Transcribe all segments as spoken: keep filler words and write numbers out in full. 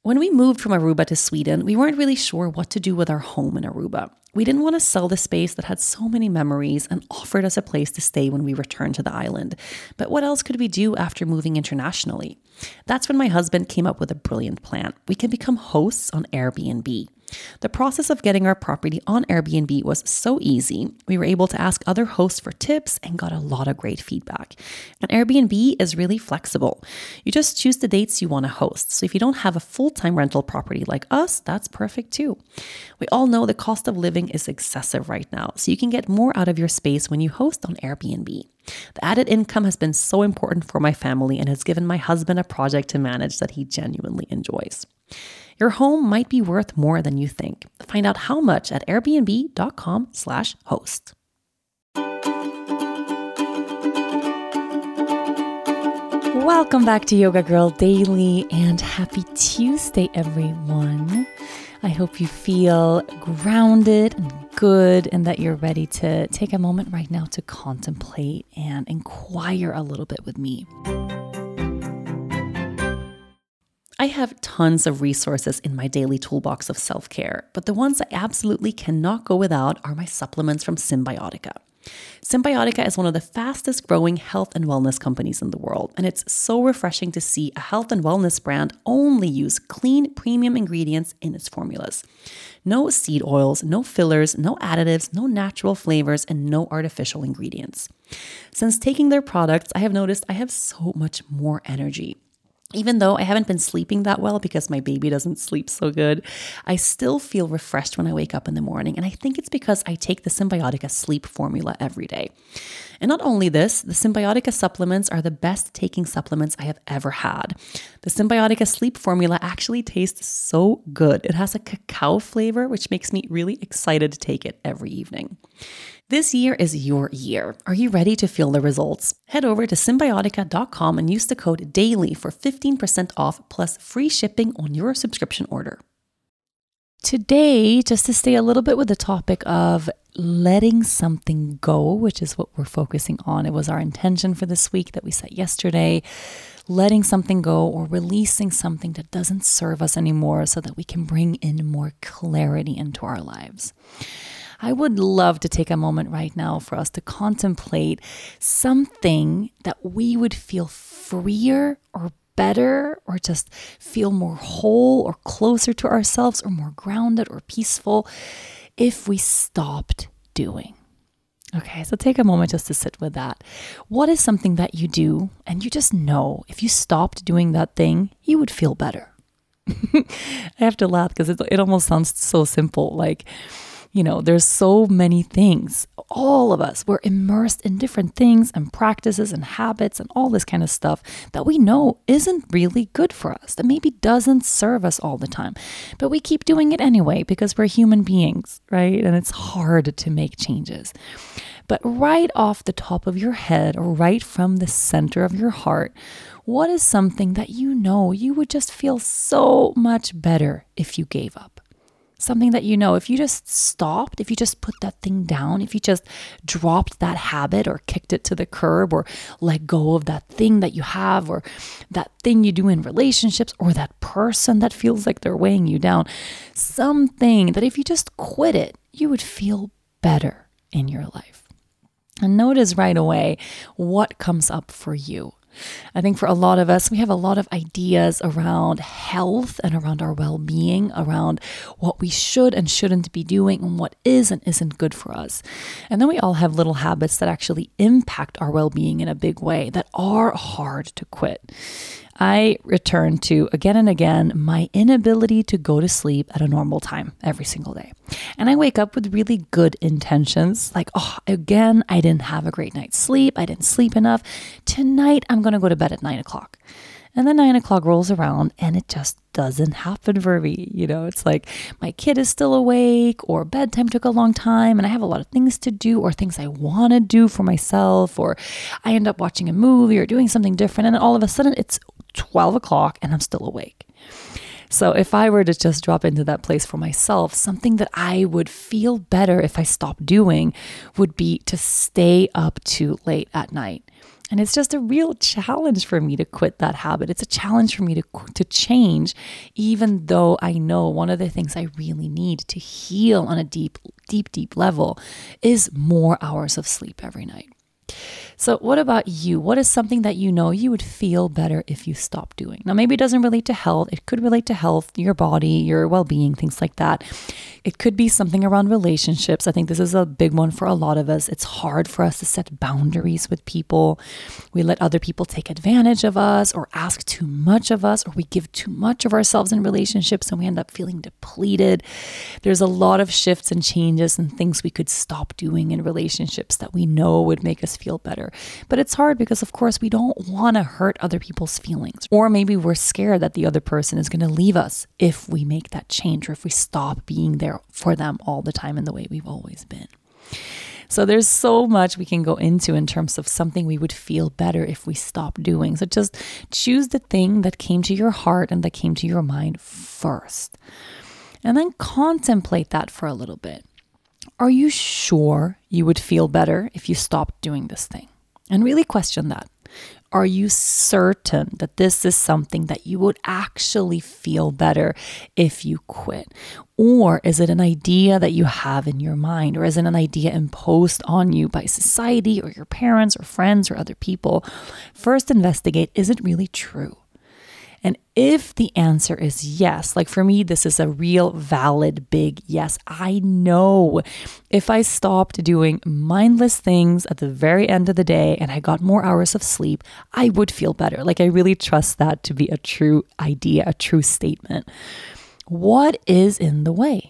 When we moved from Aruba to Sweden, we weren't really sure what to do with our home in Aruba. We didn't want to sell the space that had so many memories and offered us a place to stay when we returned to the island. But what else could we do after moving internationally? That's when my husband came up with a brilliant plan. We can become hosts on Airbnb. The process of getting our property on Airbnb was so easy. We were able to ask other hosts for tips and got a lot of great feedback. And Airbnb is really flexible. You just choose the dates you want to host. So if you don't have a full-time rental property like us, that's perfect too. We all know the cost of living is excessive right now, so you can get more out of your space when you host on Airbnb. The added income has been so important for my family and has given my husband a project to manage that he genuinely enjoys. Your home might be worth more than you think. Find out how much at airbnb.com slash host. Welcome back to Yoga Girl Daily and happy Tuesday, everyone. I hope you feel grounded and good and that you're ready to take a moment right now to contemplate and inquire a little bit with me. I have tons of resources in my daily toolbox of self-care, but the ones I absolutely cannot go without are my supplements from Cymbiotika. Cymbiotika is one of the fastest growing health and wellness companies in the world, and it's so refreshing to see a health and wellness brand only use clean, premium ingredients in its formulas. No seed oils, no fillers, no additives, no natural flavors, and no artificial ingredients. Since taking their products, I have noticed I have so much more energy. Even though I haven't been sleeping that well because my baby doesn't sleep so good, I still feel refreshed when I wake up in the morning. And I think it's because I take the Cymbiotika sleep formula every day. And not only this, the Cymbiotika supplements are the best taking supplements I have ever had. The Cymbiotika sleep formula actually tastes so good. It has a cacao flavor, which makes me really excited to take it every evening. This year is your year. Are you ready to feel the results? Head over to cymbiotika dot com and use the code DAILY for fifteen percent off plus free shipping on your subscription order. Today, just to stay a little bit with the topic of letting something go, which is what we're focusing on. It was our intention for this week that we set yesterday. Letting something go or releasing something that doesn't serve us anymore so that we can bring in more clarity into our lives. I would love to take a moment right now for us to contemplate something that we would feel freer or better or just feel more whole or closer to ourselves or more grounded or peaceful if we stopped doing. Okay, so take a moment just to sit with that. What is something that you do and you just know if you stopped doing that thing, you would feel better? I have to laugh because it, it almost sounds so simple. Like, you know, there's so many things. All of us, we're immersed in different things and practices and habits and all this kind of stuff that we know isn't really good for us, that maybe doesn't serve us all the time. But we keep doing it anyway because we're human beings, right? And it's hard to make changes. But right off the top of your head or right from the center of your heart, what is something that you know you would just feel so much better if you gave up? Something that you know, if you just stopped, if you just put that thing down, if you just dropped that habit or kicked it to the curb or let go of that thing that you have or that thing you do in relationships or that person that feels like they're weighing you down, something that if you just quit it, you would feel better in your life. And notice right away what comes up for you. I think for a lot of us, we have a lot of ideas around health and around our well-being, around what we should and shouldn't be doing and what is and isn't good for us. And then we all have little habits that actually impact our well-being in a big way that are hard to quit. I return to again and again my inability to go to sleep at a normal time every single day. And I wake up with really good intentions. Like, oh, again, I didn't have a great night's sleep. I didn't sleep enough. Tonight, I'm going to go to bed at nine o'clock. And then nine o'clock rolls around and it just doesn't happen for me. You know, it's like my kid is still awake or bedtime took a long time and I have a lot of things to do or things I want to do for myself, or I end up watching a movie or doing something different. And all of a sudden it's twelve o'clock and I'm still awake. So if I were to just drop into that place for myself, something that I would feel better if I stopped doing would be to stay up too late at night. And it's just a real challenge for me to quit that habit. It's a challenge for me to to change, even though I know one of the things I really need to heal on a deep, deep, deep level is more hours of sleep every night. So what about you? What is something that you know you would feel better if you stopped doing? Now, maybe it doesn't relate to health. It could relate to health, your body, your well-being, things like that. It could be something around relationships. I think this is a big one for a lot of us. It's hard for us to set boundaries with people. We let other people take advantage of us or ask too much of us, or we give too much of ourselves in relationships and we end up feeling depleted. There's a lot of shifts and changes and things we could stop doing in relationships that we know would make us feel better. But it's hard because, of course, we don't want to hurt other people's feelings. Or maybe we're scared that the other person is going to leave us if we make that change or if we stop being there for them all the time in the way we've always been. So there's so much we can go into in terms of something we would feel better if we stop doing. So just choose the thing that came to your heart and that came to your mind first. And then contemplate that for a little bit. Are you sure you would feel better if you stopped doing this thing? And really question that. Are you certain that this is something that you would actually feel better if you quit? Or is it an idea that you have in your mind? Or is it an idea imposed on you by society or your parents or friends or other people? First, investigate, is it really true? And if the answer is yes, like for me, this is a real valid big yes. I know if I stopped doing mindless things at the very end of the day and I got more hours of sleep, I would feel better. Like I really trust that to be a true idea, a true statement. What is in the way?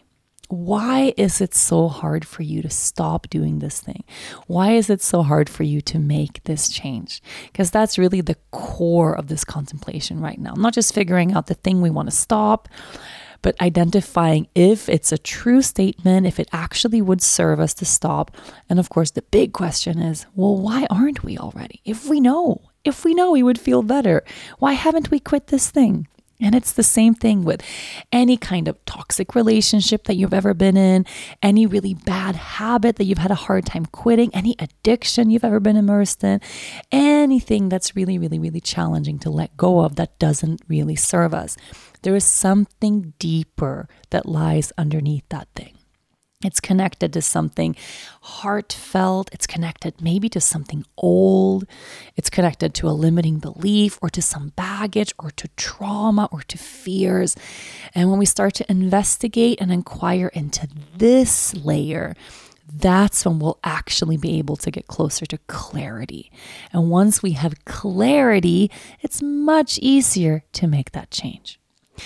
Why is it so hard for you to stop doing this thing? Why is it so hard for you to make this change? Because that's really the core of this contemplation right now. Not just figuring out the thing we want to stop, but identifying if it's a true statement, if it actually would serve us to stop. And of course, the big question is, well, why aren't we already? If we know, if we know we would feel better, why haven't we quit this thing? And it's the same thing with any kind of toxic relationship that you've ever been in, any really bad habit that you've had a hard time quitting, any addiction you've ever been immersed in, anything that's really, really, really challenging to let go of that doesn't really serve us. There is something deeper that lies underneath that thing. It's connected to something heartfelt. It's connected maybe to something old. It's connected to a limiting belief or to some baggage or to trauma or to fears. And when we start to investigate and inquire into this layer, that's when we'll actually be able to get closer to clarity. And once we have clarity, it's much easier to make that change.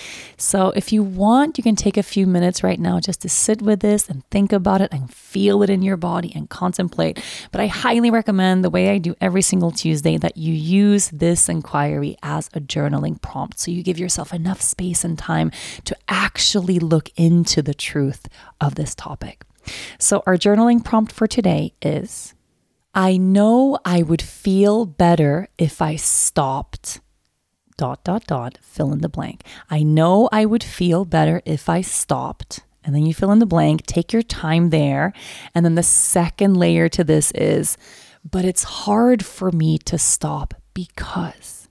So if you want, you can take a few minutes right now just to sit with this and think about it and feel it in your body and contemplate. But I highly recommend the way I do every single Tuesday that you use this inquiry as a journaling prompt. So you give yourself enough space and time to actually look into the truth of this topic. So our journaling prompt for today is, I know I would feel better if I stopped dot, dot, dot, fill in the blank. I know I would feel better if I stopped. And then you fill in the blank, take your time there. And then the second layer to this is, but it's hard for me to stop because.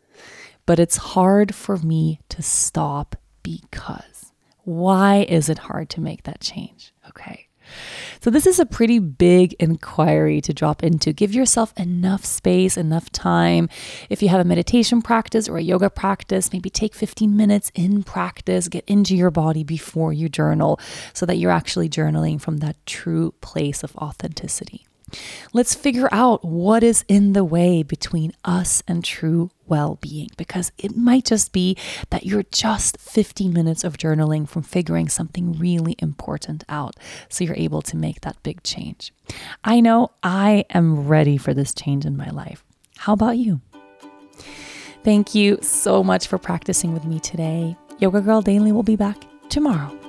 But it's hard for me to stop because. Why is it hard to make that change? Okay. So this is a pretty big inquiry to drop into. Give yourself enough space, enough time. If you have a meditation practice or a yoga practice, maybe take fifteen minutes in practice, get into your body before you journal so that you're actually journaling from that true place of authenticity. Let's figure out what is in the way between us and true well-being, because it might just be that you're just fifteen minutes of journaling from figuring something really important out so you're able to make that big change. I know I am ready for this change in my life. How about you? Thank you so much for practicing with me today. Yoga Girl Daily will be back tomorrow.